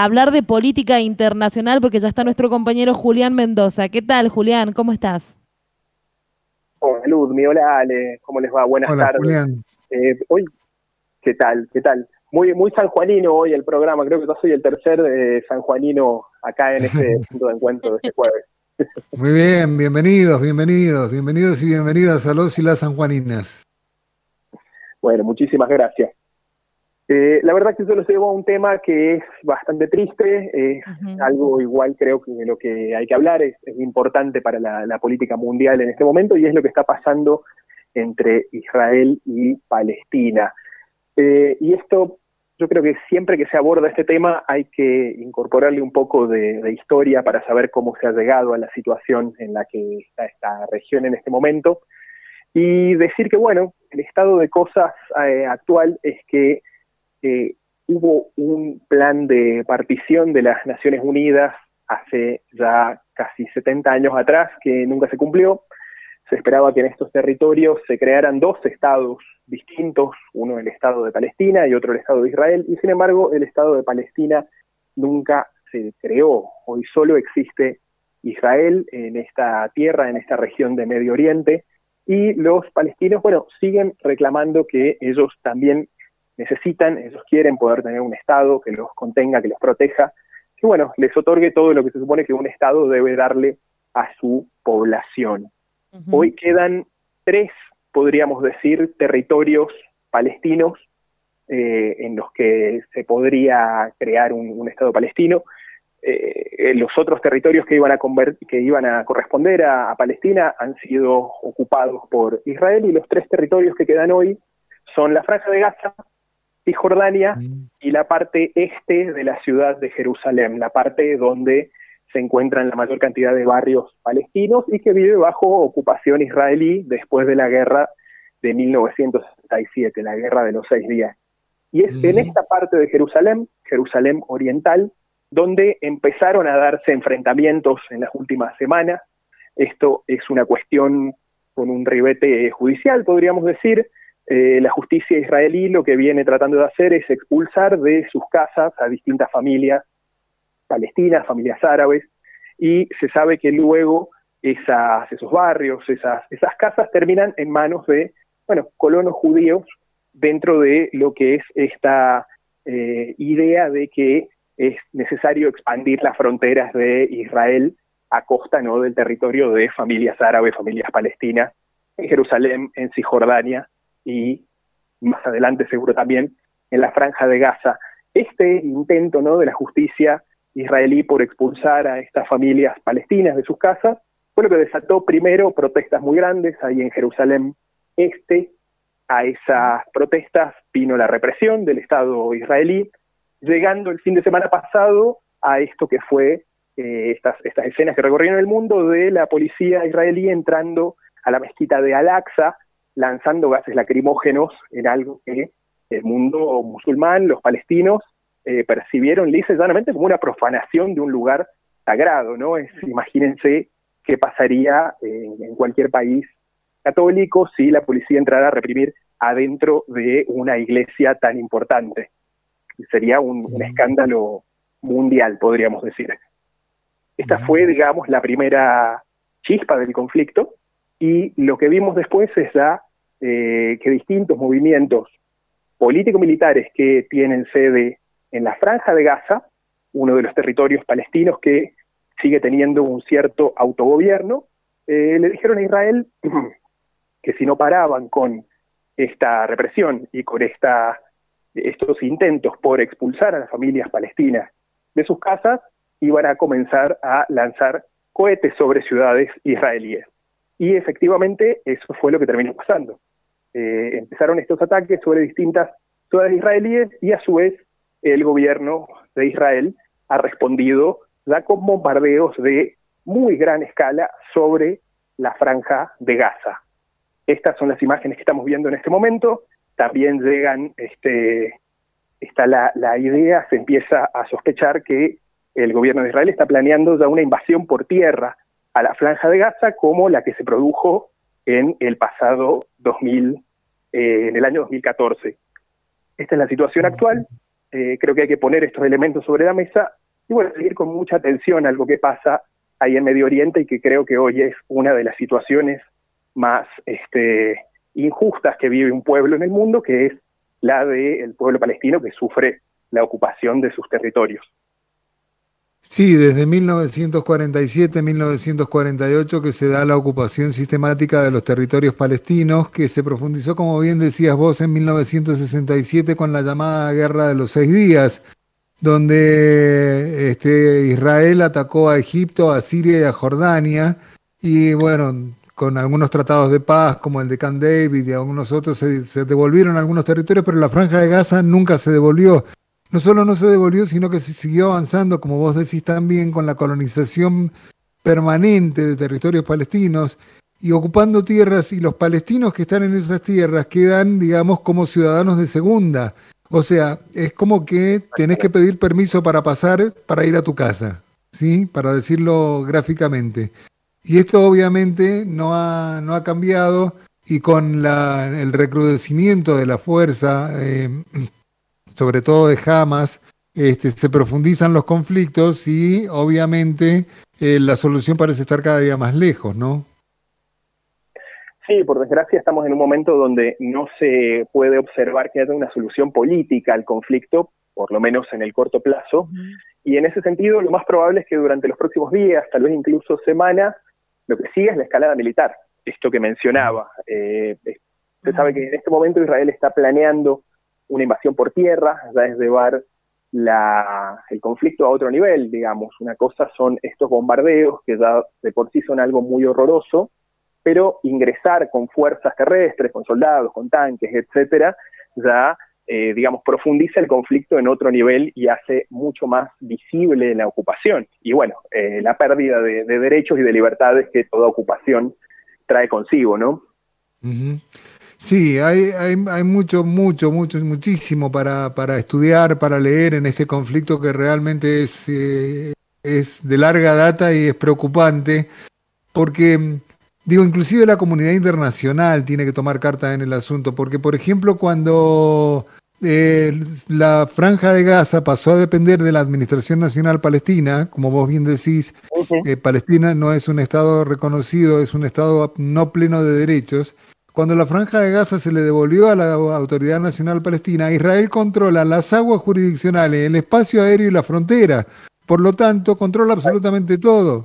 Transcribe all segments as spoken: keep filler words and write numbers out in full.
hablar de política internacional porque ya está nuestro compañero Julián Mendoza. ¿Qué tal, Julián? ¿Cómo estás? Hola, Ludmi, hola Ale, ¿cómo les va? Buenas Hola, tardes. Julián. Eh, hoy, ¿qué tal? ¿Qué tal? Muy, muy sanjuanino hoy el programa, creo que yo soy el tercer eh, sanjuanino acá en este punto de encuentro de este jueves. Muy bien, bienvenidos, bienvenidos, bienvenidos y bienvenidas a los y las sanjuaninas. Bueno, muchísimas gracias. Eh, la verdad es que yo los llevo a un tema que es bastante triste, es Uh-huh. algo igual creo que de lo que hay que hablar, es, es importante para la, la política mundial en este momento y es lo que está pasando entre Israel y Palestina. Eh, y esto, yo creo que siempre que se aborda este tema hay que incorporarle un poco de, de historia para saber cómo se ha llegado a la situación en la que está esta región en este momento. Y decir que, bueno, el estado de cosas eh, actual es que eh, hubo un plan de partición de las Naciones Unidas hace ya casi setenta años atrás que nunca se cumplió. Se esperaba que en estos territorios se crearan dos estados distintos, uno el Estado de Palestina y otro el Estado de Israel, y sin embargo el Estado de Palestina nunca se creó. Hoy solo existe Israel en esta tierra, en esta región de Medio Oriente, y los palestinos, bueno, siguen reclamando que ellos también necesitan, ellos quieren poder tener un Estado que los contenga, que los proteja, que bueno, les otorgue todo lo que se supone que un Estado debe darle a su población. Uh-huh. Hoy quedan tres, podríamos decir, territorios palestinos eh, en los que se podría crear un, un Estado palestino. Eh, los otros territorios que iban a, convert- que iban a corresponder a, a Palestina han sido ocupados por Israel, y los tres territorios que quedan hoy son la Franja de Gaza, Cisjordania mm. y la parte este de la ciudad de Jerusalén, la parte donde se encuentran la mayor cantidad de barrios palestinos y que vive bajo ocupación israelí después de la guerra de mil novecientos sesenta y siete, la guerra de los seis días. Y es mm. en esta parte de Jerusalén, Jerusalén oriental, donde empezaron a darse enfrentamientos en las últimas semanas. Esto es una cuestión con un ribete judicial, podríamos decir. Eh, la justicia israelí lo que viene tratando de hacer es expulsar de sus casas a distintas familias palestinas, familias árabes, y se sabe que luego esas, esos barrios, esas, esas casas terminan en manos de, bueno, colonos judíos dentro de lo que es esta eh, idea de que es necesario expandir las fronteras de Israel a costa, ¿no?, del territorio de familias árabes, familias palestinas, en Jerusalén, en Cisjordania y más adelante seguro también en la Franja de Gaza. Este intento, ¿no?, de la justicia israelí por expulsar a estas familias palestinas de sus casas fue lo que desató primero protestas muy grandes ahí en Jerusalén Este. A esas protestas vino la represión del Estado israelí, llegando el fin de semana pasado a esto que fue eh, estas, estas escenas que recorrieron el mundo de la policía israelí entrando a la mezquita de Al-Aqsa, lanzando gases lacrimógenos en algo que el mundo musulmán, los palestinos, eh, percibieron lisa y llanamente como una profanación de un lugar sagrado, ¿no? Es, imagínense qué pasaría en, en cualquier país católico si la policía entrara a reprimir adentro de una iglesia tan importante. Sería un, un escándalo mundial, podríamos decir. Esta fue, digamos, la primera chispa del conflicto, y lo que vimos después es ya eh, que distintos movimientos político-militares que tienen sede en la Franja de Gaza, uno de los territorios palestinos que sigue teniendo un cierto autogobierno, eh, le dijeron a Israel que si no paraban con esta represión y con esta, estos intentos por expulsar a las familias palestinas de sus casas, iban a comenzar a lanzar cohetes sobre ciudades israelíes. Y efectivamente eso fue lo que terminó pasando. Eh, empezaron estos ataques sobre distintas ciudades israelíes y a su vez el gobierno de Israel ha respondido ya con bombardeos de muy gran escala sobre la Franja de Gaza. Estas son las imágenes que estamos viendo en este momento. También llegan, este, está la, la idea, se empieza a sospechar que el gobierno de Israel está planeando ya una invasión por tierra a la Franja de Gaza, como la que se produjo en el pasado dos mil, eh, en el año dos mil catorce. Esta es la situación actual. eh, creo que hay que poner estos elementos sobre la mesa y bueno, seguir con mucha atención a algo que pasa ahí en Medio Oriente y que creo que hoy es una de las situaciones más este, injustas que vive un pueblo en el mundo, que es la del pueblo palestino que sufre la ocupación de sus territorios. Sí, desde mil novecientos cuarenta y siete, mil novecientos cuarenta y ocho que se da la ocupación sistemática de los territorios palestinos, que se profundizó, como bien decías vos, en mil novecientos sesenta y siete con la llamada Guerra de los Seis Días, donde este, Israel atacó a Egipto, a Siria y a Jordania, y bueno, con algunos tratados de paz, como el de Camp David y algunos otros, se, se devolvieron algunos territorios, pero la Franja de Gaza nunca se devolvió. No solo no se devolvió, sino que se siguió avanzando, como vos decís también, con la colonización permanente de territorios palestinos y ocupando tierras, y los palestinos que están en esas tierras quedan, digamos, como ciudadanos de segunda. O sea, es como que tenés que pedir permiso para pasar, para ir a tu casa, ¿sí? Para decirlo gráficamente. Y esto obviamente no ha, no ha cambiado, y con la, el recrudecimiento de la fuerza, eh, sobre todo de Hamas, este, se profundizan los conflictos y obviamente eh, la solución parece estar cada día más lejos, ¿no? Sí, por desgracia estamos en un momento donde no se puede observar que haya una solución política al conflicto, por lo menos en el corto plazo, uh-huh. Y en ese sentido lo más probable es que durante los próximos días, tal vez incluso semanas, lo que siga es la escalada militar, esto que mencionaba. Eh, se sabe que en este momento Israel está planeando una invasión por tierra, ya es llevar la, el conflicto a otro nivel, digamos. Una cosa son estos bombardeos, que ya de por sí son algo muy horroroso, pero ingresar con fuerzas terrestres, con soldados, con tanques, etcétera, ya, eh, digamos, profundiza el conflicto en otro nivel y hace mucho más visible la ocupación. Y bueno, eh, la pérdida de, de derechos y de libertades que toda ocupación trae consigo, ¿no? Uh-huh. Sí, hay, hay, hay mucho, mucho, mucho, muchísimo para, para estudiar, para leer en este conflicto que realmente es, eh, es de larga data y es preocupante, porque, digo, inclusive la comunidad internacional tiene que tomar carta en el asunto, porque, por ejemplo, cuando eh, la Franja de Gaza pasó a depender de la Administración Nacional Palestina, como vos bien decís, uh-huh. eh, Palestina no es un Estado reconocido, es un Estado no pleno de derechos. Cuando la Franja de Gaza se le devolvió a la Autoridad Nacional Palestina, Israel controla las aguas jurisdiccionales, el espacio aéreo y la frontera. Por lo tanto, controla absolutamente todo.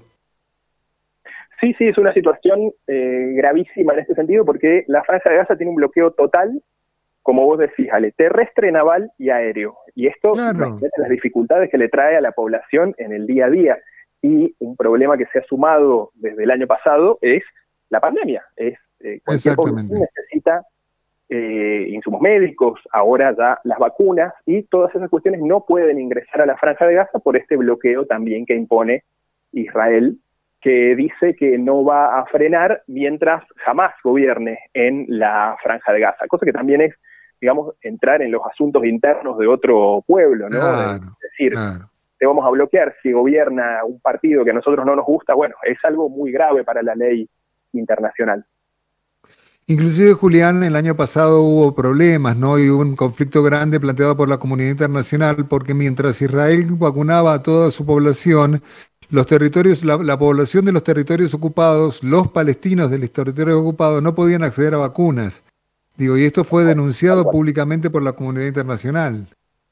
Sí, sí, es una situación eh, gravísima en este sentido, porque la Franja de Gaza tiene un bloqueo total, como vos decís, Ale, terrestre, naval y aéreo. Y esto, claro, imagínate las dificultades que le trae a la población en el día a día. Y un problema que se ha sumado desde el año pasado es la pandemia. Es Eh, cualquier población necesita eh, insumos médicos, ahora ya las vacunas, y todas esas cuestiones no pueden ingresar a la Franja de Gaza por este bloqueo también que impone Israel, que dice que no va a frenar mientras jamás gobierne en la Franja de Gaza, cosa que también es, digamos, entrar en los asuntos internos de otro pueblo, ¿no? Claro, es decir, claro. Te vamos a bloquear si gobierna un partido que a nosotros no nos gusta. Bueno, es algo muy grave para la ley internacional. Inclusive, Julián, el año pasado hubo problemas, ¿no? Y hubo un conflicto grande planteado por la comunidad internacional, porque mientras Israel vacunaba a toda su población, los territorios, la, la población de los territorios ocupados, los palestinos de los territorios ocupados, no podían acceder a vacunas. Digo, y esto fue denunciado públicamente por la comunidad internacional.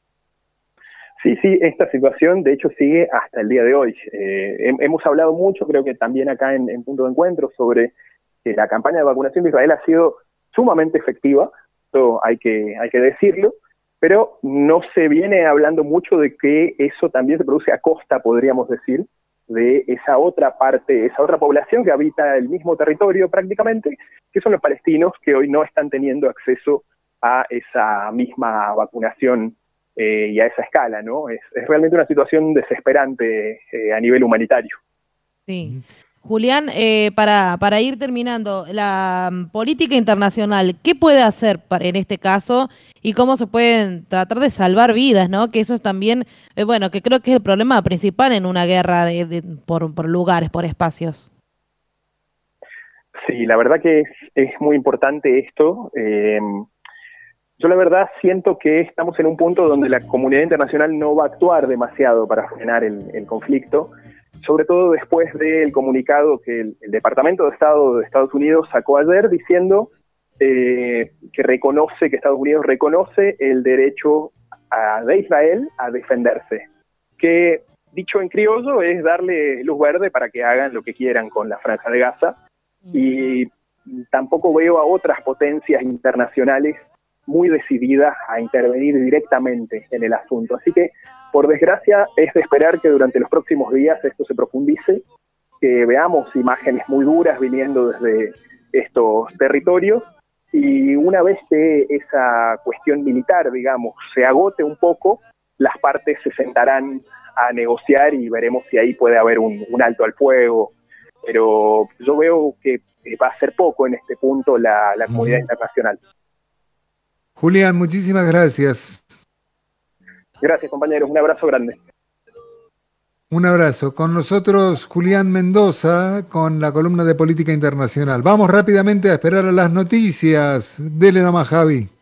Sí, sí, esta situación de hecho sigue hasta el día de hoy. Eh, hemos hablado mucho, creo que también acá en, en Punto de Encuentro, sobre que la campaña de vacunación de Israel ha sido sumamente efectiva, esto hay que, hay que decirlo, pero no se viene hablando mucho de que eso también se produce a costa, podríamos decir, de esa otra parte, esa otra población que habita el mismo territorio prácticamente, que son los palestinos, que hoy no están teniendo acceso a esa misma vacunación eh, y a esa escala, ¿no? Es, es realmente una situación desesperante eh, a nivel humanitario. Sí. Julián, eh, para, para ir terminando, la um, política internacional, ¿qué puede hacer para, en este caso, y cómo se pueden tratar de salvar vidas, ¿no? Que eso es también, eh, bueno, que creo que es el problema principal en una guerra de, de, por, por lugares, por espacios. Sí, la verdad que es, es muy importante esto. Eh, Yo la verdad siento que estamos en un punto donde la comunidad internacional no va a actuar demasiado para frenar el, el conflicto, sobre todo después del comunicado que el, el Departamento de Estado de Estados Unidos sacó ayer diciendo eh, que reconoce, que Estados Unidos reconoce el derecho a, de Israel a defenderse, que dicho en criollo es darle luz verde para que hagan lo que quieran con la Franja de Gaza, y tampoco veo a otras potencias internacionales muy decididas a intervenir directamente en el asunto. Así que, por desgracia, es de esperar que durante los próximos días esto se profundice, que veamos imágenes muy duras viniendo desde estos territorios, y una vez que esa cuestión militar, digamos, se agote un poco, las partes se sentarán a negociar y veremos si ahí puede haber un, un alto al fuego. Pero yo veo que va a ser poco en este punto la, la comunidad uh-huh. internacional. Julián, muchísimas gracias. Gracias, compañeros. Un abrazo grande. Un abrazo. Con nosotros Julián Mendoza con la columna de Política Internacional. Vamos rápidamente a esperar a las noticias. Dele nomás, Javi.